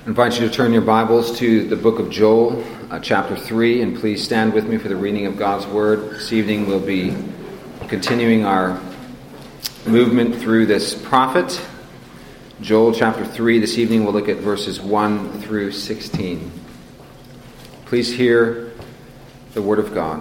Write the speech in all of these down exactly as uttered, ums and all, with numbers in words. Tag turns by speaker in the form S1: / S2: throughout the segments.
S1: I invite you to turn your Bibles to the book of Joel, uh, chapter three, and please stand with me for the reading of God's Word. This evening we'll be continuing our movement through this prophet. Joel chapter three, this evening we'll look at verses one through sixteen. Please hear the Word of God.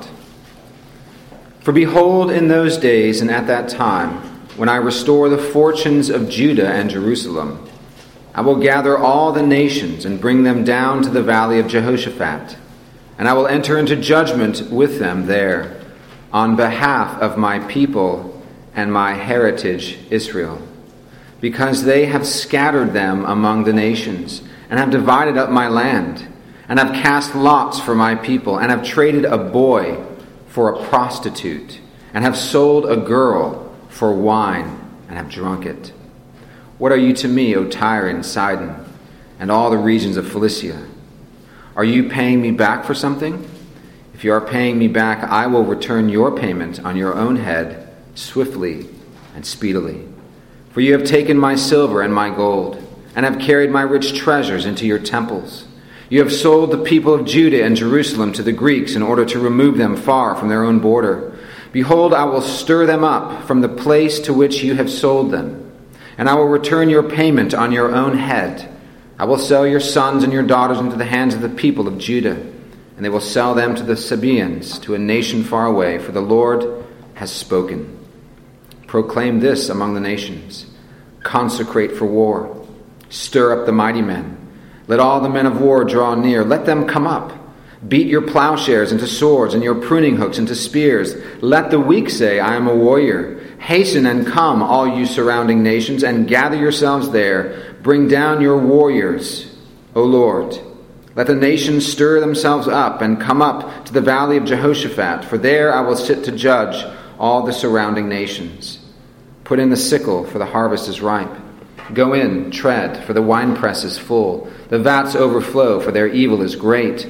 S1: For behold, in those days and at that time, when I restore the fortunes of Judah and Jerusalem, I will gather all the nations and bring them down to the valley of Jehoshaphat, and I will enter into judgment with them there on behalf of my people and my heritage Israel, because they have scattered them among the nations and have divided up my land, and have cast lots for my people, and have traded a boy for a prostitute, and have sold a girl for wine, and have drunk it. What are you to me, O Tyre and Sidon, and all the regions of Philistia? Are you paying me back for something? If you are paying me back, I will return your payment on your own head swiftly and speedily. For you have taken my silver and my gold, and have carried my rich treasures into your temples. You have sold the people of Judah and Jerusalem to the Greeks in order to remove them far from their own border. Behold, I will stir them up from the place to which you have sold them, and I will return your payment on your own head. I will sell your sons and your daughters into the hands of the people of Judah, and they will sell them to the Sabaeans, to a nation far away, for the Lord has spoken. Proclaim this among the nations. Consecrate for war. Stir up the mighty men. Let all the men of war draw near. Let them come up. Beat your plowshares into swords and your pruning hooks into spears. Let the weak say, I am a warrior. Hasten and come, all you surrounding nations, and gather yourselves there. Bring down your warriors, O Lord. Let the nations stir themselves up and come up to the valley of Jehoshaphat, for there I will sit to judge all the surrounding nations. Put in the sickle, for the harvest is ripe. Go in, tread, for the winepress is full. The vats overflow, for their evil is great.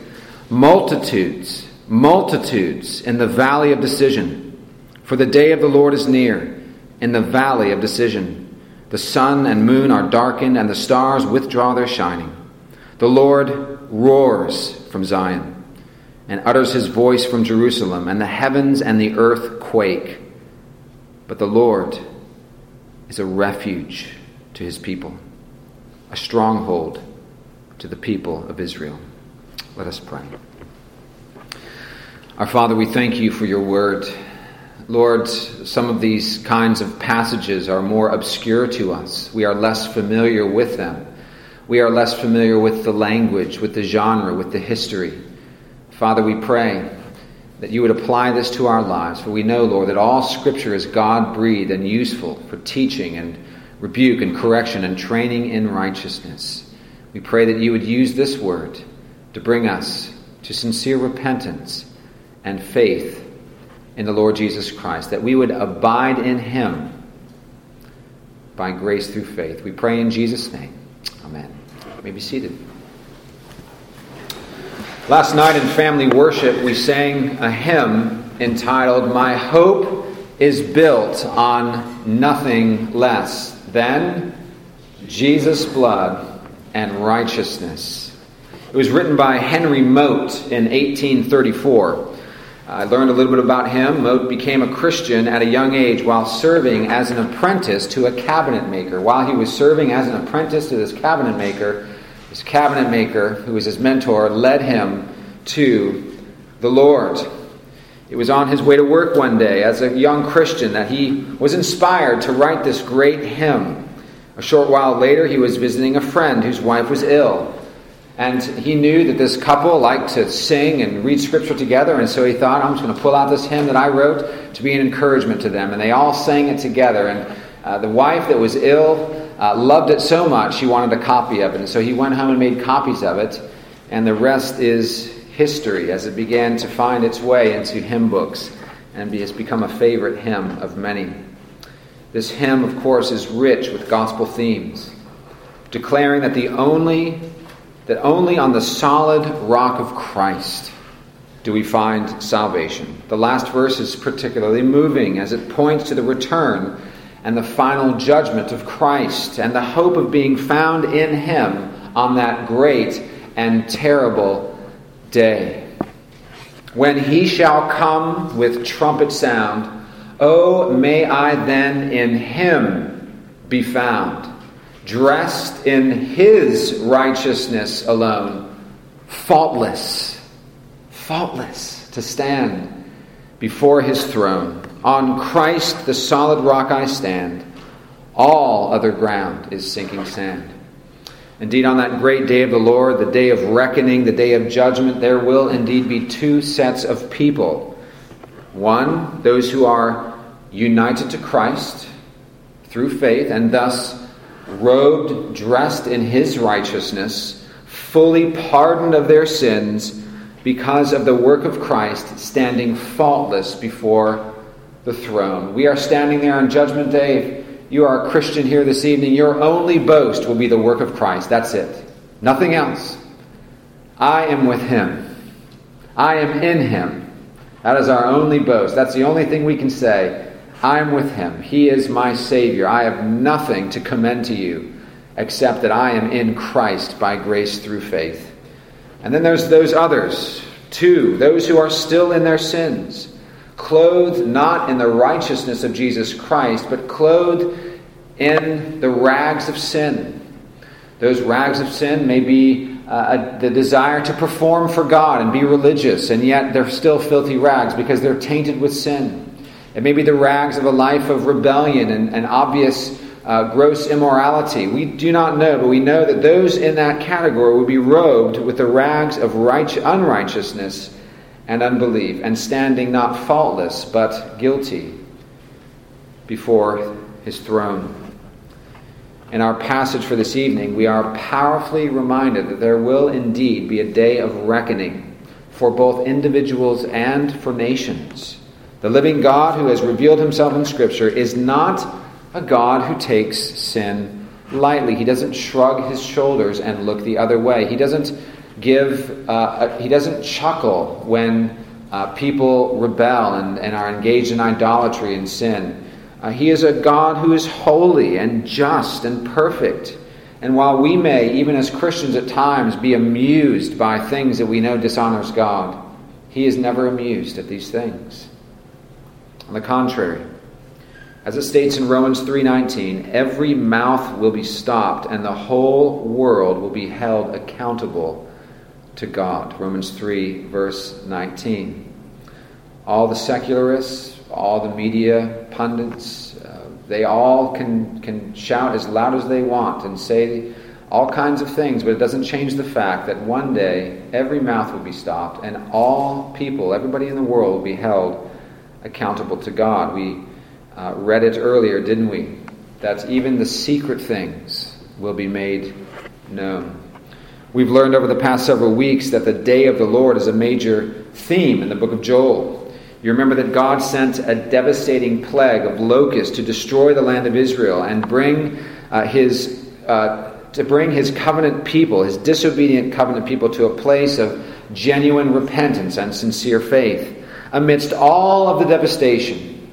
S1: Multitudes, multitudes in the valley of decision. For the day of the Lord is near, in the valley of decision. The sun and moon are darkened, and the stars withdraw their shining. The Lord roars from Zion, and utters his voice from Jerusalem, and the heavens and the earth quake. But the Lord is a refuge to his people, a stronghold to the people of Israel. Let us pray. Our Father, we thank you for your word. Lord, some of these kinds of passages are more obscure to us. We are less familiar with them. We are less familiar with the language, with the genre, with the history. Father, we pray that you would apply this to our lives, for we know, Lord, that all Scripture is God-breathed and useful for teaching and rebuke and correction and training in righteousness. We pray that you would use this word to bring us to sincere repentance and faith in the Lord Jesus Christ, that we would abide in him by grace through faith. We pray in Jesus' name. Amen. You may be seated. Last night in family worship, we sang a hymn entitled, My Hope is Built on Nothing Less Than Jesus' Blood and Righteousness. It was written by Henry Mote in eighteen thirty-four. I learned a little bit about him. Mote became a Christian at a young age while serving as an apprentice to a cabinet maker. While he was serving as an apprentice to this cabinet maker, this cabinet maker, who was his mentor, led him to the Lord. It was on his way to work one day as a young Christian that he was inspired to write this great hymn. A short while later, he was visiting a friend whose wife was ill. And he knew that this couple liked to sing and read Scripture together, and so he thought, I'm just going to pull out this hymn that I wrote to be an encouragement to them. And they all sang it together, and uh, the wife that was ill uh, loved it so much she wanted a copy of it. And so he went home and made copies of it, and the rest is history as it began to find its way into hymn books and has become a favorite hymn of many. This hymn, of course, is rich with gospel themes, declaring that the only that only on the solid rock of Christ do we find salvation. The last verse is particularly moving as it points to the return and the final judgment of Christ and the hope of being found in him on that great and terrible day. When he shall come with trumpet sound, oh, may I then in him be found, dressed in his righteousness alone, faultless, faultless, to stand before his throne. On Christ, the solid rock, I stand. All other ground is sinking sand. Indeed, on that great day of the Lord, the day of reckoning, the day of judgment, there will indeed be two sets of people. One, those who are united to Christ through faith, and thus robed, dressed in his righteousness, fully pardoned of their sins because of the work of Christ, standing faultless before the throne. We are standing there on Judgment Day. If you are a Christian here this evening, your only boast will be the work of Christ. That's it. Nothing else. I am with him. I am in him. That is our only boast. That's the only thing we can say. I am with him. He is my Savior. I have nothing to commend to you except that I am in Christ by grace through faith. And then there's those others, too, those who are still in their sins, clothed not in the righteousness of Jesus Christ, but clothed in the rags of sin. Those rags of sin may be uh, the desire to perform for God and be religious, and yet they're still filthy rags because they're tainted with sin. It may be the rags of a life of rebellion and, and obvious uh, gross immorality. We do not know, but we know that those in that category will be robed with the rags of right, unrighteousness and unbelief, and standing not faultless but guilty before his throne. In our passage for this evening, we are powerfully reminded that there will indeed be a day of reckoning for both individuals and for nations. The living God who has revealed himself in Scripture is not a God who takes sin lightly. He doesn't shrug his shoulders and look the other way. He doesn't give. Uh, he doesn't chuckle when uh, people rebel and, and are engaged in idolatry and sin. Uh, he is a God who is holy and just and perfect. And while we may, even as Christians at times, be amused by things that we know dishonors God, he is never amused at these things. On the contrary, as it states in Romans three nineteen, every mouth will be stopped and the whole world will be held accountable to God. Romans three, verse nineteen. All the secularists, all the media pundits, uh, they all can, can shout as loud as they want and say all kinds of things, but it doesn't change the fact that one day every mouth will be stopped and all people, everybody in the world, will be held accountable to God. We uh, read it earlier, didn't we? That even the secret things will be made known. We've learned over the past several weeks that the day of the Lord is a major theme in the book of Joel. You remember that God sent a devastating plague of locusts to destroy the land of Israel and bring uh, his uh, to bring his covenant people, his disobedient covenant people, to a place of genuine repentance and sincere faith. Amidst all of the devastation,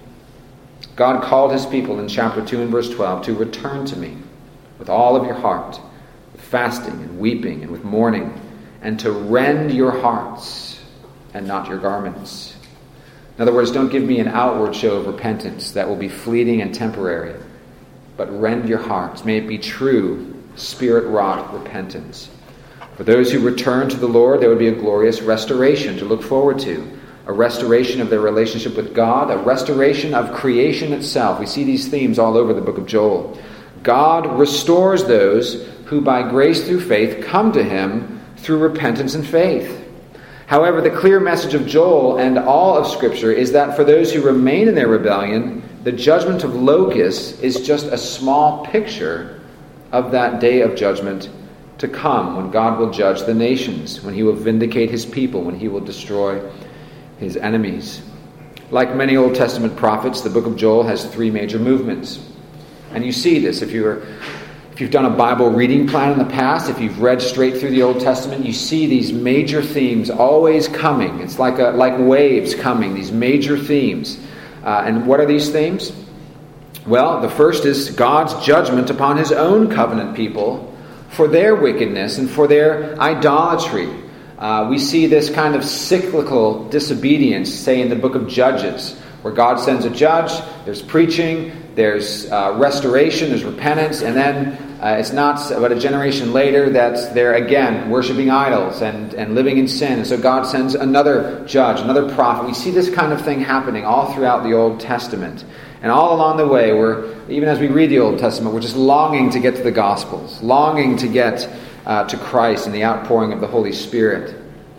S1: God called his people in chapter two and verse twelve to return to me with all of your heart, with fasting and weeping and with mourning, and to rend your hearts and not your garments. In other words, don't give me an outward show of repentance that will be fleeting and temporary, but rend your hearts. May it be true, spirit-wrought repentance. For those who return to the Lord, there would be a glorious restoration to look forward to. A restoration of their relationship with God, a restoration of creation itself. We see these themes all over the book of Joel. God restores those who by grace through faith come to him through repentance and faith. However, the clear message of Joel and all of Scripture is that for those who remain in their rebellion, the judgment of locusts is just a small picture of that day of judgment to come, when God will judge the nations, when he will vindicate his people, when he will destroy his enemies. Like many Old Testament prophets, the book of Joel has three major movements. And you see this if you're if you've done a Bible reading plan in the past, if you've read straight through the Old Testament, you see these major themes always coming. It's like a, like waves coming, these major themes. Uh, and what are these themes? Well, the first is God's judgment upon his own covenant people for their wickedness and for their idolatry. Uh, we see this kind of cyclical disobedience, say in the book of Judges, where God sends a judge, there's preaching, there's uh, restoration, there's repentance, and then uh, it's not but a generation later that they're again worshiping idols and, and living in sin. And so God sends another judge, another prophet. We see this kind of thing happening all throughout the Old Testament. And all along the way, we're, even as we read the Old Testament, we're just longing to get to the Gospels, longing to get uh, to Christ and the outpouring of the Holy Spirit.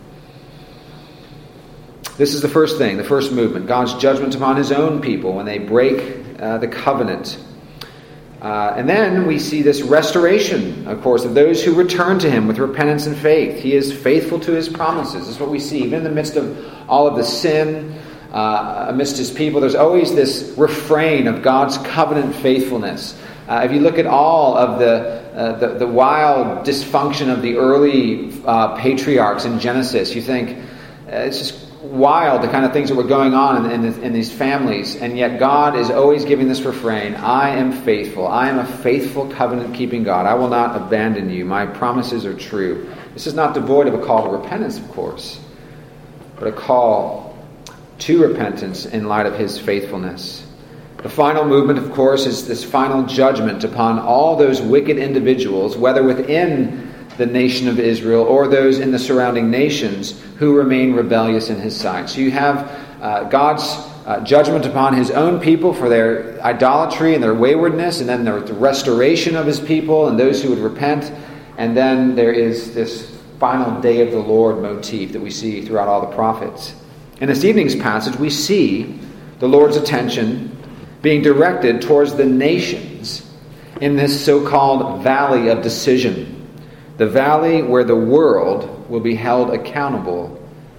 S1: This is the first thing, the first movement, God's judgment upon his own people when they break uh, the covenant. Uh, and then we see this restoration, of course, of those who return to him with repentance and faith. He is faithful to his promises. This is what we see. Even in the midst of all of the sin uh, amidst his people, there's always this refrain of God's covenant faithfulness. Uh, if you look at all of the, uh, the, the wild dysfunction of the early uh, patriarchs in Genesis, you think uh, it's just wild, the kind of things that were going on in, in, in these families, and yet God is always giving this refrain, I am faithful. I am a faithful covenant-keeping God. I will not abandon you. My promises are true. This is not devoid of a call to repentance, of course, but a call to repentance in light of his faithfulness. The final movement, of course, is this final judgment upon all those wicked individuals, whether within the nation of Israel or those in the surrounding nations who remain rebellious in his sight. So you have uh, God's uh, judgment upon his own people for their idolatry and their waywardness, and then the restoration of his people and those who would repent. And then there is this final day of the Lord motif that we see throughout all the prophets. In this evening's passage, we see the Lord's attention being directed towards the nations in this so-called valley of decision. The valley where the world will be held accountable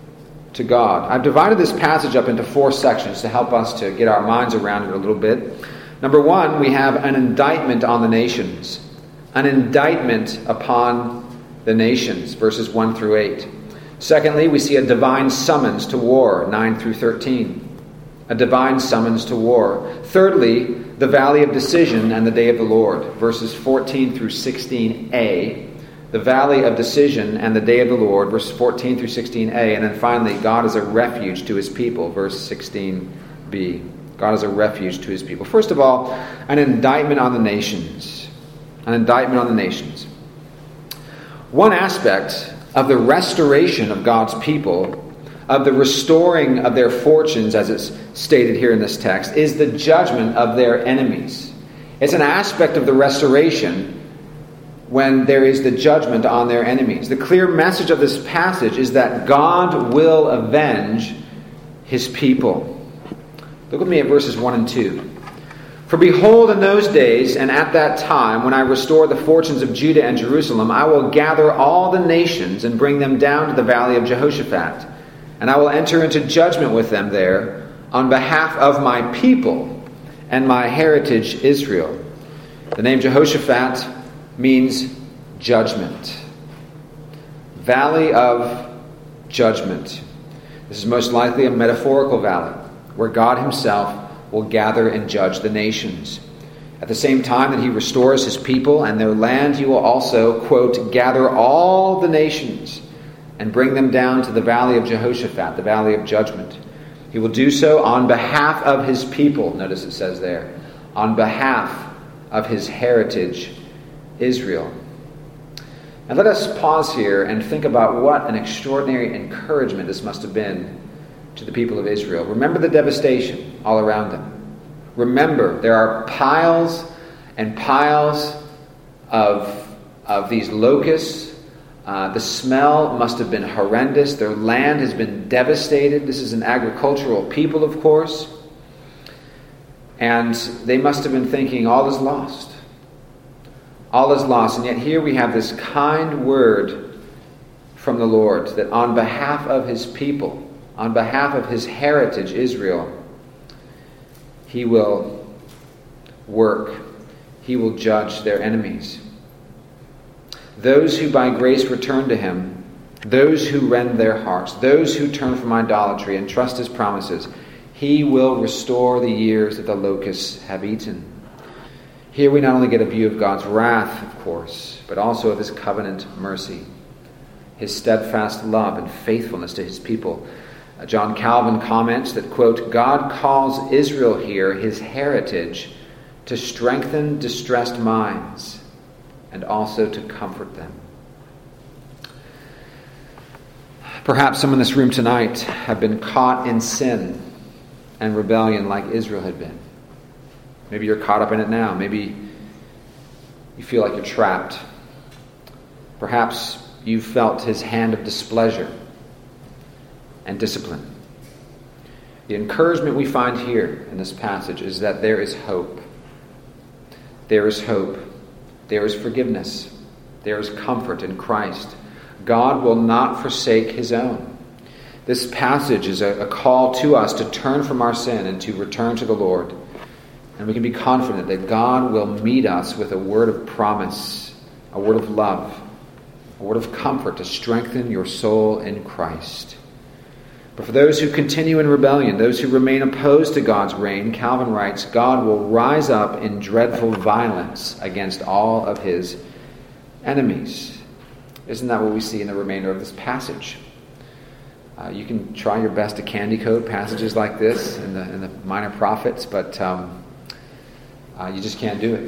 S1: to God. I've divided this passage up into four sections to help us to get our minds around it a little bit. Number one, we have an indictment on the nations. An indictment upon the nations, verses one through eight. Secondly, we see a divine summons to war, nine through thirteen. A divine summons to war. Thirdly, the valley of decision and the day of the Lord, verses fourteen through sixteen a. The valley of decision and the day of the Lord, verses fourteen through sixteen a. And then finally, God is a refuge to his people, verse sixteen b. God is a refuge to his people. First of all, an indictment on the nations. An indictment on the nations. One aspect of the restoration of God's people, of the restoring of their fortunes, as it's stated here in this text, is the judgment of their enemies. It's an aspect of the restoration when there is the judgment on their enemies. The clear message of this passage is that God will avenge his people. Look with me at verses one and two. For behold, in those days and at that time, when I restore the fortunes of Judah and Jerusalem, I will gather all the nations and bring them down to the valley of Jehoshaphat. And I will enter into judgment with them there on behalf of my people and my heritage Israel. The name Jehoshaphat means judgment. Valley of judgment. This is most likely a metaphorical valley where God himself will gather and judge the nations. At the same time that he restores his people and their land, he will also, quote, gather all the nations and bring them down to the valley of Jehoshaphat, the valley of judgment. He will do so on behalf of his people. Notice it says there, on behalf of his heritage Israel. And let us pause here and think about what an extraordinary encouragement this must have been to the people of Israel. Remember the devastation all around them. Remember, there are piles and piles of, of these locusts. Uh, the smell must have been horrendous. Their land has been devastated. This is an agricultural people, of course. And they must have been thinking, all is lost. All is lost. And yet here we have this kind word from the Lord that on behalf of his people, on behalf of his heritage, Israel, he will work. He will judge their enemies. Those who by grace return to him, those who rend their hearts, those who turn from idolatry and trust his promises, he will restore the years that the locusts have eaten. Here we not only get a view of God's wrath, of course, but also of his covenant mercy, his steadfast love and faithfulness to his people. Uh, John Calvin comments that, quote, God calls Israel here his heritage to strengthen distressed minds and also to comfort them. Perhaps some in this room tonight have been caught in sin and rebellion like Israel had been. Maybe you're caught up in it now. Maybe you feel like you're trapped. Perhaps you felt his hand of displeasure and discipline. The encouragement we find here in this passage is that there is hope. There is hope. There is forgiveness. There is comfort in Christ. God will not forsake his own. This passage is a, a call to us to turn from our sin and to return to the Lord. And we can be confident that God will meet us with a word of promise, a word of love, a word of comfort to strengthen your soul in Christ. But for those who continue in rebellion, those who remain opposed to God's reign, Calvin writes, God will rise up in dreadful violence against all of his enemies. Isn't that what we see in the remainder of this passage? Uh, you can try your best to candy coat passages like this in the, in the Minor Prophets, but um, uh, you just can't do it.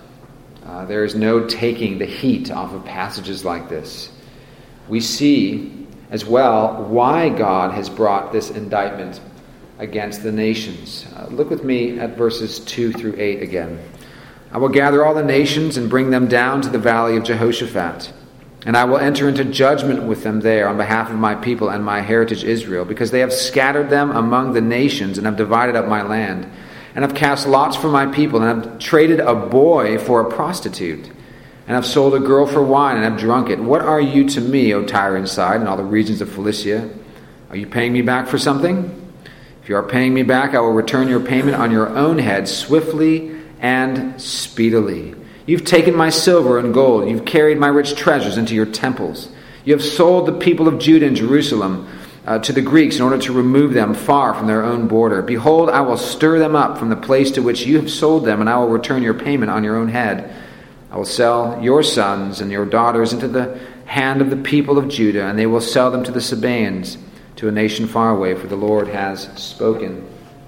S1: Uh, there is no taking the heat off of passages like this. We see as well why God has brought this indictment against the nations. Uh, look with me at verses two through eight again. I will gather all the nations and bring them down to the valley of Jehoshaphat. And I will enter into judgment with them there on behalf of my people and my heritage Israel, because they have scattered them among the nations and have divided up my land, and have cast lots for my people, and have traded a boy for a prostitute, and have sold a girl for wine, and have drunk it. What are you to me, O Tyre and Sidon, and all the regions of Philistia? Are you paying me back for something? If you are paying me back, I will return your payment on your own head swiftly and speedily. You've taken my silver and gold. You've carried my rich treasures into your temples. You have sold the people of Judah and Jerusalem uh, to the Greeks in order to remove them far from their own border. Behold, I will stir them up from the place to which you have sold them, and I will return your payment on your own head. I will sell your sons and your daughters into the hand of the people of Judah, and they will sell them to the Sabaeans, to a nation far away, for the Lord has spoken.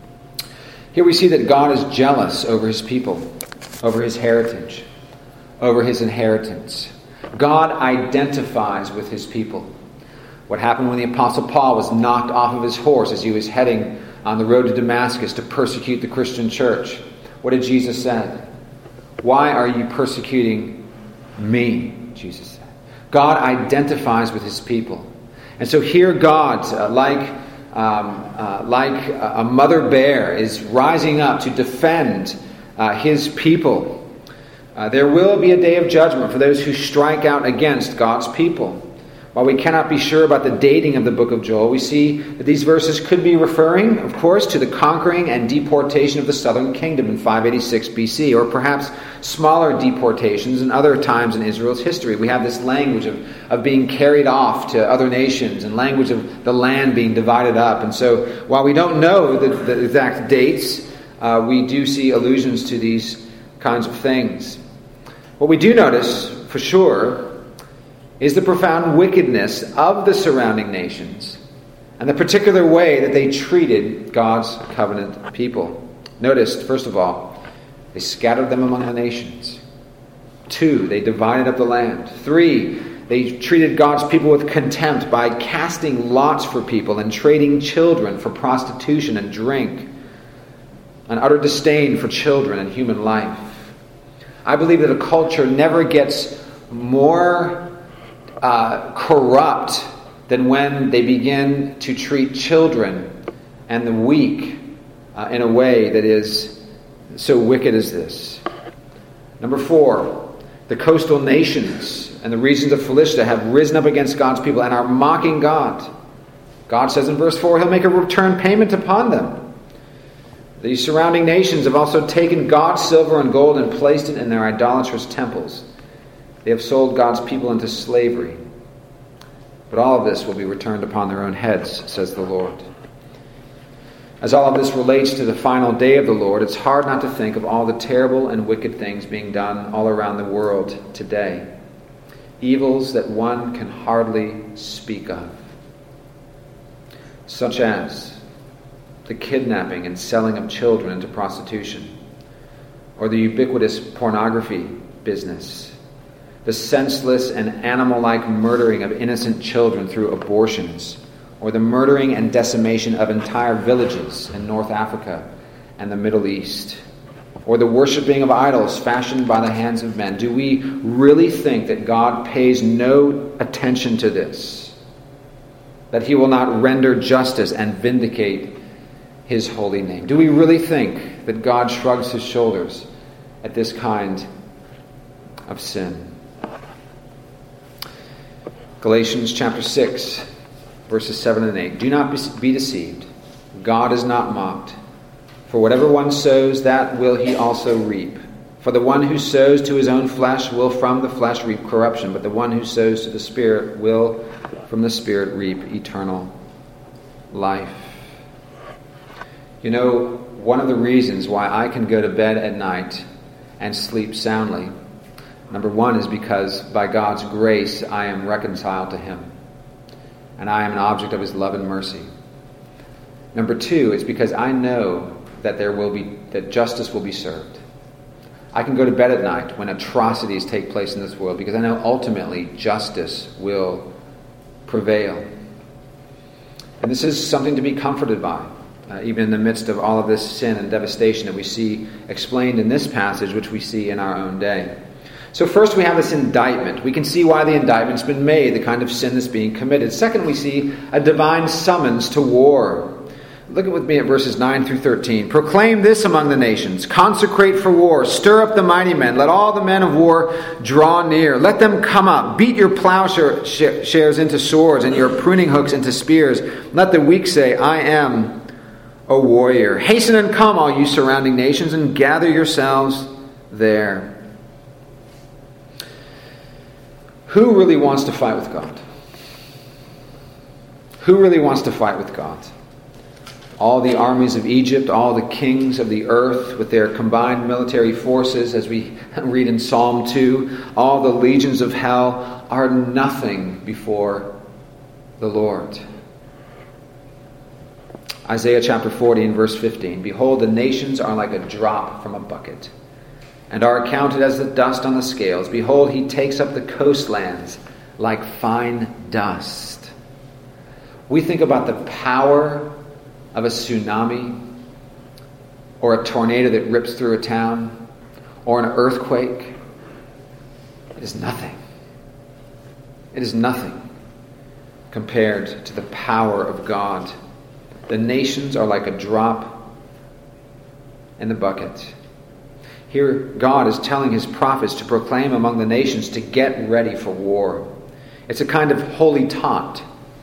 S1: Here we see that God is jealous over his people, over his heritage, over his inheritance. God identifies with his people. What happened when the Apostle Paul was knocked off of his horse as he was heading on the road to Damascus to persecute the Christian church? What did Jesus say? Why are you persecuting me? Jesus said. God identifies with his people. And so here God, uh, like, um, uh, like a mother bear, is rising up to defend Uh, his people. Uh, there will be a day of judgment for those who strike out against God's people. While we cannot be sure about the dating of the book of Joel, we see that these verses could be referring, of course, to the conquering and deportation of the southern kingdom in five eighty-six B C, or perhaps smaller deportations in other times in Israel's history. We have this language of, of being carried off to other nations, and language of the land being divided up. And so, while we don't know the, the exact dates, Uh, we do see allusions to these kinds of things. What we do notice, for sure, is the profound wickedness of the surrounding nations and the particular way that they treated God's covenant people. Notice, first of all, they scattered them among the nations. Two, they divided up the land. Three, they treated God's people with contempt by casting lots for people and trading children for prostitution and drink. An utter disdain for children and human life. I believe that a culture never gets more uh, corrupt than when they begin to treat children and the weak uh, in a way that is so wicked as this. Number four, the coastal nations and the regions of Philistia have risen up against God's people and are mocking God. God says in verse four, he'll make a return payment upon them. The surrounding nations have also taken God's silver and gold and placed it in their idolatrous temples. They have sold God's people into slavery. But all of this will be returned upon their own heads, says the Lord. As all of this relates to the final day of the Lord, it's hard not to think of all the terrible and wicked things being done all around the world today. Evils that one can hardly speak of, such as the kidnapping and selling of children into prostitution, or the ubiquitous pornography business, the senseless and animal-like murdering of innocent children through abortions, or the murdering and decimation of entire villages in North Africa and the Middle East, or the worshiping of idols fashioned by the hands of men. Do we really think that God pays no attention to this? That he will not render justice and vindicate his holy name? Do we really think that God shrugs his shoulders at this kind of sin? Galatians chapter six, verses seven and eight. Do not be deceived. God is not mocked. For whatever one sows, that will he also reap. For the one who sows to his own flesh will from the flesh reap corruption, but the one who sows to the Spirit will from the Spirit reap eternal life. You know, one of the reasons why I can go to bed at night and sleep soundly, number one, is because by God's grace I am reconciled to him, and I am an object of his love and mercy. Number two, it's because I know that there will be that justice will be served. I can go to bed at night when atrocities take place in this world because I know ultimately justice will prevail. And this is something to be comforted by, uh, even in the midst of all of this sin and devastation that we see explained in this passage, which we see in our own day. So first we have this indictment. We can see why the indictment's been made, the kind of sin that's being committed. Second, we see a divine summons to war. Look with me at verses nine through thirteen. Proclaim this among the nations. Consecrate for war. Stir up the mighty men. Let all the men of war draw near. Let them come up. Beat your plowshares into swords and your pruning hooks into spears. Let the weak say, I am a warrior. Hasten and come, all you surrounding nations, and gather yourselves there. Who really wants to fight with God? Who really wants to fight with God? All the armies of Egypt, all the kings of the earth with their combined military forces, as we read in Psalm two, all the legions of hell are nothing before the Lord. Isaiah chapter forty and verse fifteen. Behold, the nations are like a drop from a bucket, and are counted as the dust on the scales. Behold, he takes up the coastlands like fine dust. We think about the power of a tsunami, or a tornado that rips through a town, or an earthquake. It is nothing. It is nothing compared to the power of God. The nations are like a drop in the bucket. Here, God is telling his prophets to proclaim among the nations to get ready for war. It's a kind of holy taunt.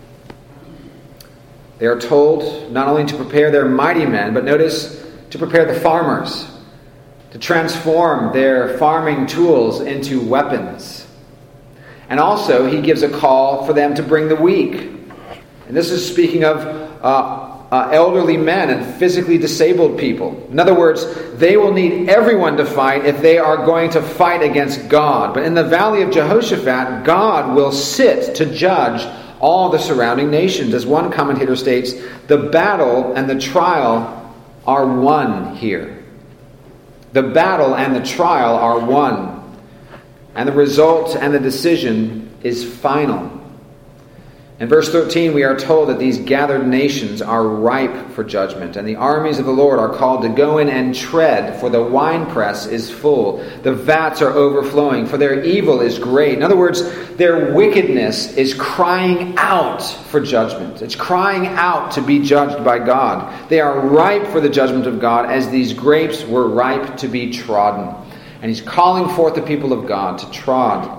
S1: They are told not only to prepare their mighty men, but notice, to prepare the farmers, to transform their farming tools into weapons. And also, he gives a call for them to bring the weak. And this is speaking of uh, uh, elderly men and physically disabled people. In other words, they will need everyone to fight if they are going to fight against God. But in the valley of Jehoshaphat, God will sit to judge all the surrounding nations. As one commentator states, the battle and the trial are one here. The battle and the trial are one. And the result and the decision is final. In verse thirteen, we are told that these gathered nations are ripe for judgment, and the armies of the Lord are called to go in and tread, for the winepress is full, the vats are overflowing, for their evil is great. In other words, their wickedness is crying out for judgment. It's crying out to be judged by God. They are ripe for the judgment of God, as these grapes were ripe to be trodden. And he's calling forth the people of God to trod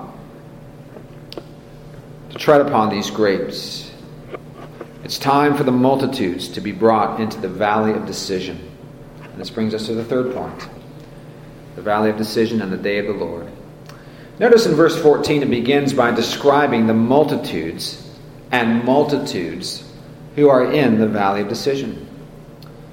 S1: to tread upon these grapes. It's time for the multitudes to be brought into the valley of decision. And this brings us to the third point. The valley of decision and the day of the Lord. Notice in verse fourteen, it begins by describing the multitudes and multitudes who are in the valley of decision.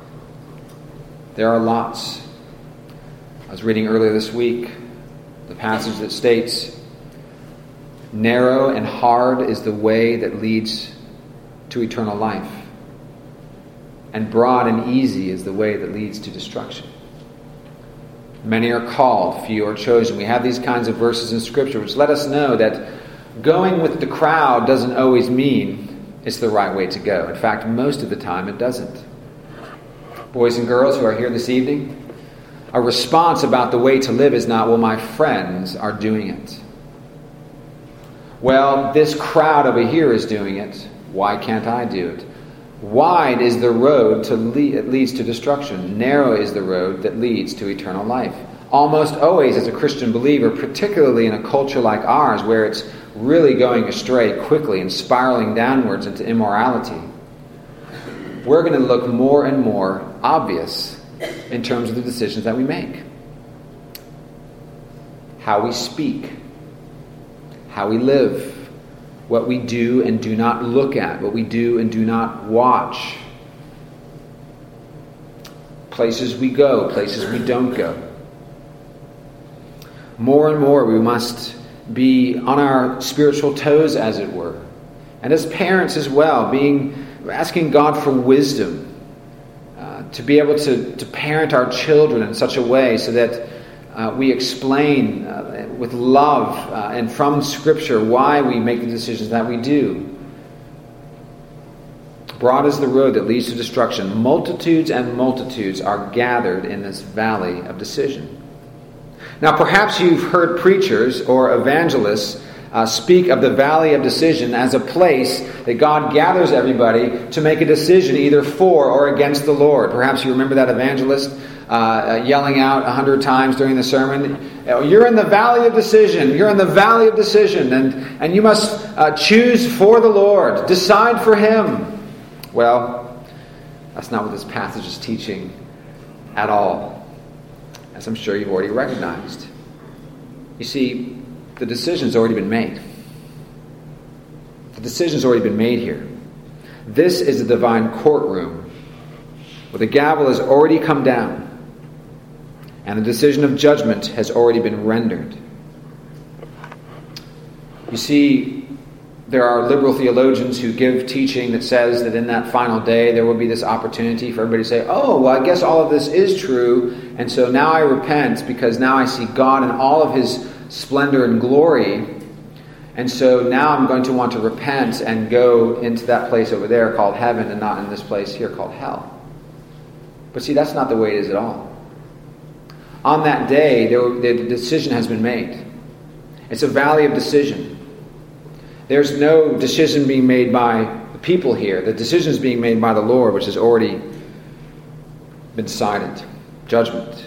S1: There are lots. I was reading earlier this week the passage that states, narrow and hard is the way that leads to eternal life, and broad and easy is the way that leads to destruction. Many are called, few are chosen. We have these kinds of verses in Scripture which let us know that going with the crowd doesn't always mean it's the right way to go. In fact, most of the time it doesn't. Boys and girls who are here this evening, a response about the way to live is not, well, my friends are doing it. Well, this crowd over here is doing it. Why can't I do it? Wide is the road to lead, that leads to destruction. Narrow is the road that leads to eternal life. Almost always, as a Christian believer, particularly in a culture like ours, where it's really going astray quickly and spiraling downwards into immorality, we're going to look more and more obvious in terms of the decisions that we make. How we speak, how we live, what we do and do not look at, what we do and do not watch, places we go, places we don't go. More and more we must be on our spiritual toes, as it were. And as parents as well, being asking God for wisdom uh, to be able to, to parent our children in such a way so that uh, we explain uh, with love uh, and from Scripture why we make the decisions that we do. Broad is the road that leads to destruction. Multitudes and multitudes are gathered in this valley of decision. Now, perhaps you've heard preachers or evangelists uh, speak of the valley of decision as a place that God gathers everybody to make a decision either for or against the Lord. Perhaps you remember that evangelist uh, yelling out a hundred times during the sermon, "You're in the valley of decision. You're in the valley of decision, and, and you must uh, choose for the Lord. Decide for Him." Well, that's not what this passage is teaching at all, as I'm sure you've already recognized. You see, the decision's already been made. The decision's already been made here. This is a divine courtroom where the gavel has already come down and the decision of judgment has already been rendered. You see, there are liberal theologians who give teaching that says that in that final day there will be this opportunity for everybody to say, "Oh, well, I guess all of this is true, and so now I repent because now I see God in all of His splendor and glory, and so now I'm going to want to repent and go into that place over there called heaven and not in this place here called hell." But see, that's not the way it is at all. On that day, there, the decision has been made. It's a valley of decision. There's no decision being made by the people here. The decision is being made by the Lord, which has already been decided. Judgment.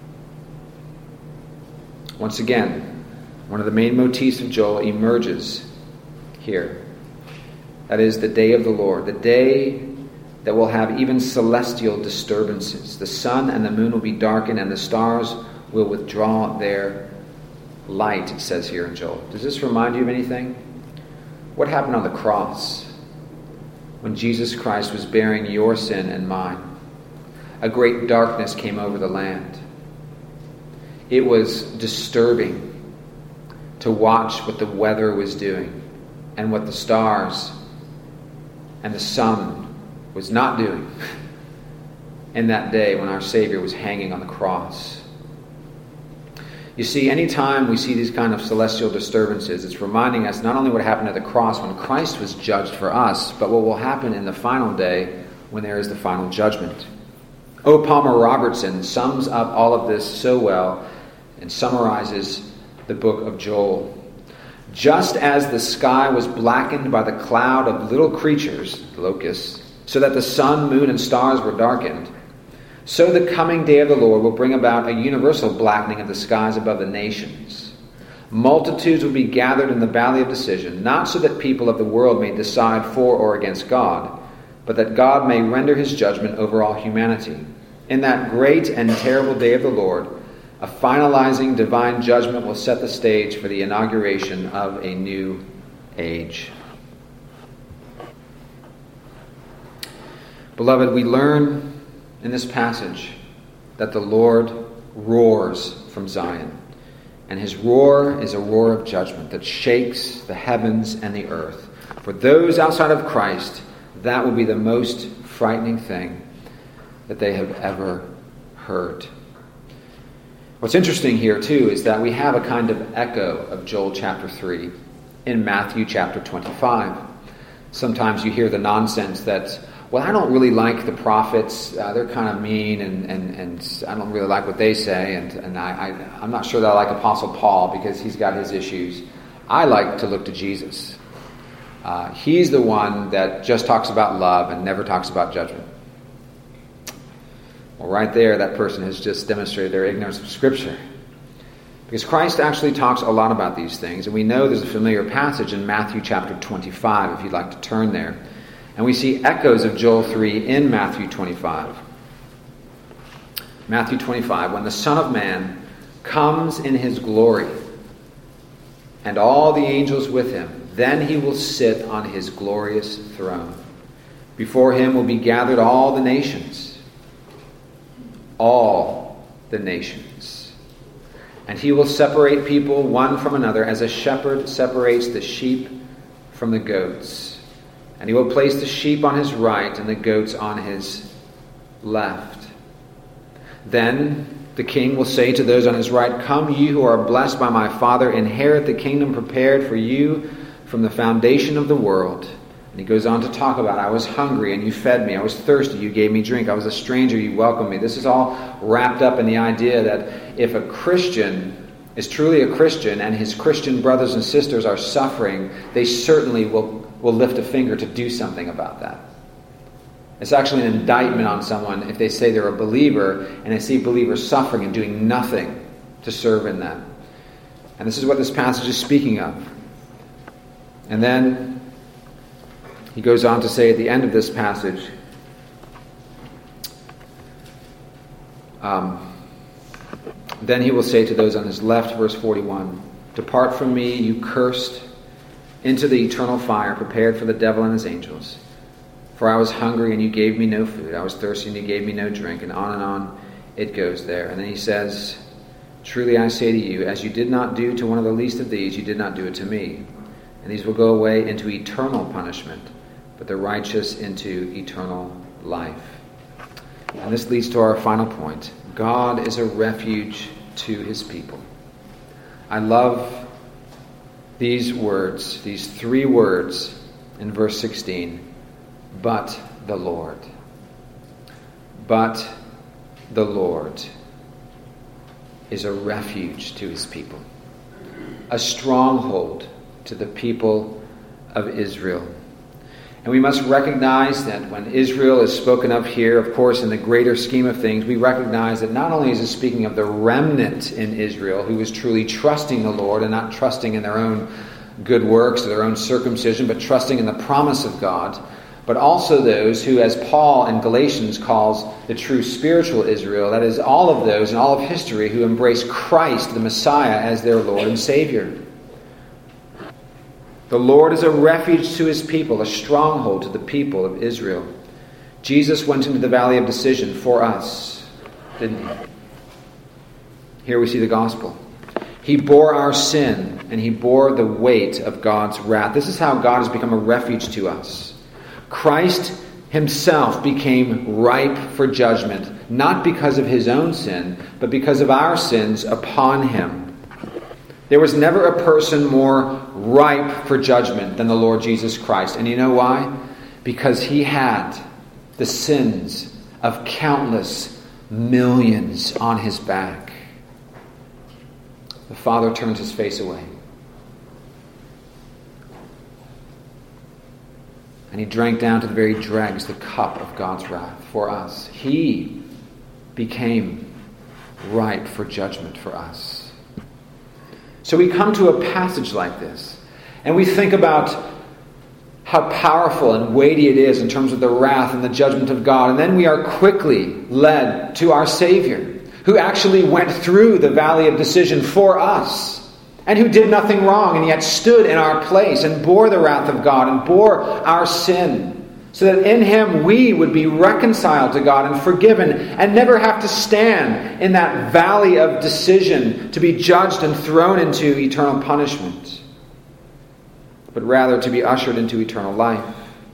S1: Once again, one of the main motifs of Joel emerges here. That is the day of the Lord, the day that will have even celestial disturbances. The sun and the moon will be darkened, and the stars will withdraw their light, it says here in Joel. Does this remind you of anything? What happened on the cross when Jesus Christ was bearing your sin and mine? A great darkness came over the land. It was disturbing to watch what the weather was doing and what the stars and the sun was not doing in that day when our Savior was hanging on the cross. You see, anytime we see these kind of celestial disturbances, it's reminding us not only what happened at the cross when Christ was judged for us, but what will happen in the final day when there is the final judgment. O. Palmer Robertson sums up all of this so well and summarizes the book of Joel. Just as the sky was blackened by the cloud of little creatures, the locusts, so that the sun, moon, and stars were darkened, so the coming day of the Lord will bring about a universal blackening of the skies above the nations. Multitudes will be gathered in the valley of decision, not so that people of the world may decide for or against God, but that God may render His judgment over all humanity. In that great and terrible day of the Lord, a finalizing divine judgment will set the stage for the inauguration of a new age. Beloved, we learn in this passage that the Lord roars from Zion. And his roar is a roar of judgment that shakes the heavens and the earth. For those outside of Christ, that will be the most frightening thing that they have ever heard. What's interesting here, too, is that we have a kind of echo of Joel chapter three in Matthew chapter twenty-five. Sometimes you hear the nonsense that, well, I don't really like the prophets. Uh, they're kind of mean, and, and, and I don't really like what they say. And, and I, I, I'm not sure that I like Apostle Paul because he's got his issues. I like to look to Jesus. Uh, he's the one that just talks about love and never talks about judgment. Well, right there, that person has just demonstrated their ignorance of Scripture. Because Christ actually talks a lot about these things. And we know there's a familiar passage in Matthew chapter twenty-five, if you'd like to turn there. And we see echoes of Joel three in Matthew twenty-five. Matthew twenty-five, when the Son of Man comes in his glory, and all the angels with him, then he will sit on his glorious throne. Before him will be gathered all the nations. All the nations. And he will separate people one from another as a shepherd separates the sheep from the goats. And he will place the sheep on his right and the goats on his left. Then the king will say to those on his right, "Come, you who are blessed by my Father, inherit the kingdom prepared for you from the foundation of the world." And he goes on to talk about, I was hungry and you fed me. I was thirsty, you gave me drink. I was a stranger, you welcomed me. This is all wrapped up in the idea that if a Christian is truly a Christian and his Christian brothers and sisters are suffering, they certainly will, will lift a finger to do something about that. It's actually an indictment on someone if they say they're a believer and they see believers suffering and doing nothing to serve in them. And this is what this passage is speaking of. And then he goes on to say at the end of this passage, um, then he will say to those on his left, verse forty-one, "Depart from me, you cursed, into the eternal fire prepared for the devil and his angels. For I was hungry and you gave me no food. I was thirsty and you gave me no drink." And on and on it goes there. And then he says, "Truly I say to you, as you did not do to one of the least of these, you did not do it to me. And these will go away into eternal punishment, but the righteous into eternal life." And this leads to our final point. God is a refuge to his people. I love these words, these three words in verse sixteen. But the Lord. But the Lord is a refuge to his people. A stronghold to the people of Israel. And we must recognize that when Israel is spoken of here, of course, in the greater scheme of things, we recognize that not only is it speaking of the remnant in Israel who is truly trusting the Lord and not trusting in their own good works or their own circumcision, but trusting in the promise of God, but also those who, as Paul in Galatians calls the true spiritual Israel, that is all of those in all of history who embrace Christ, the Messiah, as their Lord and Savior. The Lord is a refuge to his people, a stronghold to the people of Israel. Jesus went into the valley of decision for us, didn't he? Here we see the gospel. He bore our sin and he bore the weight of God's wrath. This is how God has become a refuge to us. Christ himself became ripe for judgment, not because of his own sin, but because of our sins upon him. There was never a person more ripe for judgment than the Lord Jesus Christ. And you know why? Because he had the sins of countless millions on his back. The Father turned his face away. And he drank down to the very dregs the cup of God's wrath for us. He became ripe for judgment for us. So we come to a passage like this, and we think about how powerful and weighty it is in terms of the wrath and the judgment of God. And then we are quickly led to our Savior, who actually went through the valley of decision for us, and who did nothing wrong, and yet stood in our place and bore the wrath of God and bore our sin so that in him we would be reconciled to God and forgiven and never have to stand in that valley of decision to be judged and thrown into eternal punishment, but rather to be ushered into eternal life.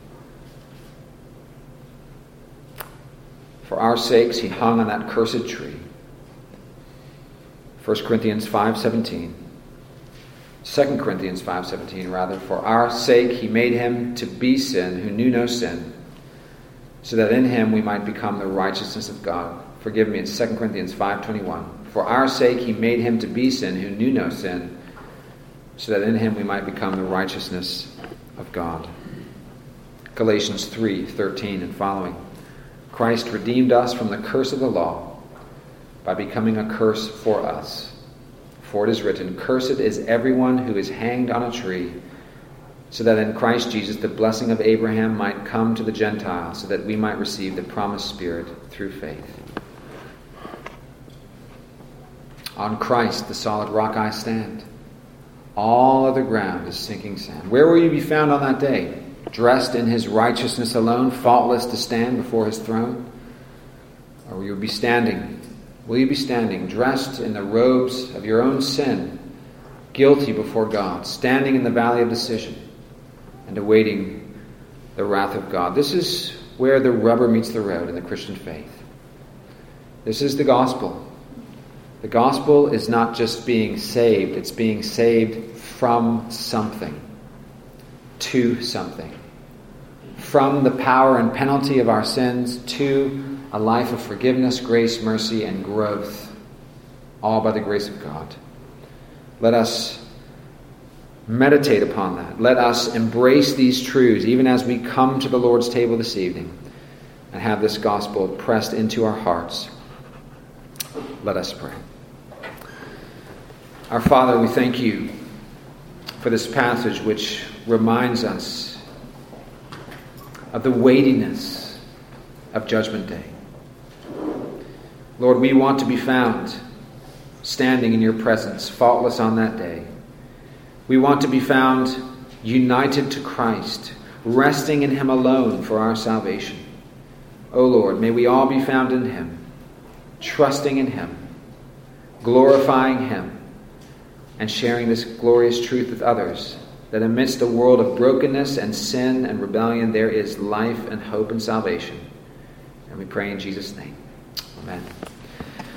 S1: For our sakes he hung on that cursed tree. First Corinthians five seventeen. Second Corinthians five seventeen, rather. For our sake he made him to be sin who knew no sin, so that in him we might become the righteousness of God. Forgive me, it's Second Corinthians five twenty-one. For our sake he made him to be sin who knew no sin, so that in him we might become the righteousness of God. Galatians three thirteen and following. Christ redeemed us from the curse of the law by becoming a curse for us. For it is written, Cursed is everyone who is hanged on a tree, so that in Christ Jesus the blessing of Abraham might come to the Gentiles, so that we might receive the promised Spirit through faith. On Christ, the solid rock, I stand. All other ground is sinking sand. Where will you be found on that day? Dressed in his righteousness alone, faultless to stand before his throne? Or will you be standing? Will you be standing, dressed in the robes of your own sin, guilty before God, standing in the valley of decision and awaiting the wrath of God? This is where the rubber meets the road in the Christian faith. This is the gospel. The gospel is not just being saved, it's being saved from something, to something. From the power and penalty of our sins to a life of forgiveness, grace, mercy, and growth, all by the grace of God. Let us meditate upon that. Let us embrace these truths even as we come to the Lord's table this evening and have this gospel pressed into our hearts. Let us pray. Our Father, we thank you for this passage which reminds us of the weightiness of Judgment Day. Lord, we want to be found standing in your presence, faultless on that day. We want to be found united to Christ, resting in him alone for our salvation. O Lord, may we all be found in him, trusting in him, glorifying him, and sharing this glorious truth with others, that amidst a world of brokenness and sin and rebellion, there is life and hope and salvation. And we pray in Jesus' name. Amen.